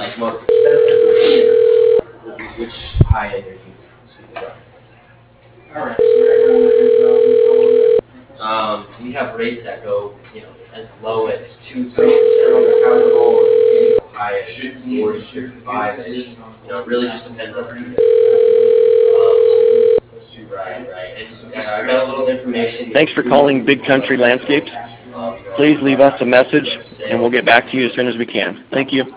most expensive which high end are you speaking about? Alright, so we're We have rates that go, as low as 2-3% on the capital, and high as 40, 55-ish. It really just depends on the unit. Right. And I got a little information. Thanks for calling Big Country Landscapes. Please leave us a message, and we'll get back to you as soon as we can. Thank you.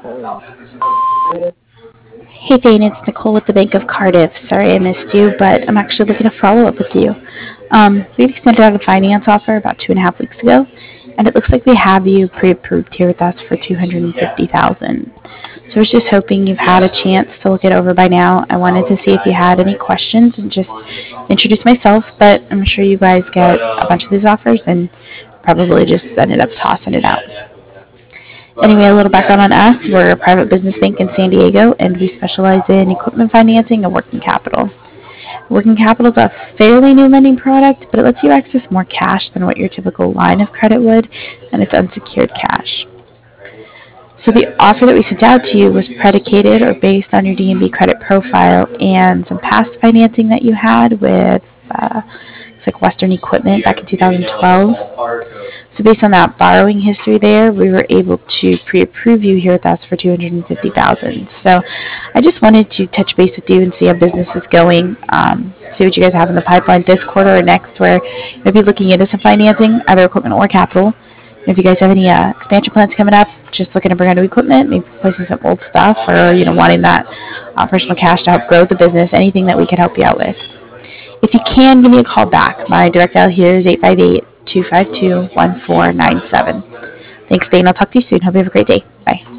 Hey Dane, it's Nicole with the Bank of Cardiff. Sorry I missed you, but I'm actually looking to follow up with you. We extended out a finance offer about 2.5 weeks ago, and it looks like we have you pre-approved here with us for $250,000. So I was just hoping you've had a chance to look it over by now. I wanted to see if you had any questions and just introduce myself, but I'm sure you guys get a bunch of these offers and probably just ended up tossing it out. Anyway, a little background on us. We're a private business bank in San Diego, and we specialize in equipment financing and working capital. Working capital is a fairly new lending product, but it lets you access more cash than what your typical line of credit would, and it's unsecured cash. So the offer that we sent out to you was predicated or based on your D&B credit profile and some past financing that you had with it's like Western Equipment back in 2012. So based on that borrowing history there, we were able to pre-approve you here with us for $250,000. So I just wanted to touch base with you and see how business is going, see what you guys have in the pipeline this quarter or next, where maybe looking into some financing, either equipment or capital. If you guys have any expansion plans coming up, just looking to bring on new equipment, maybe replacing some old stuff, or wanting that personal cash to help grow the business, anything that we can help you out with. If you can, give me a call back. My direct dial here is 858-252-1497. Thanks, Dane. I'll talk to you soon. Hope you have a great day. Bye.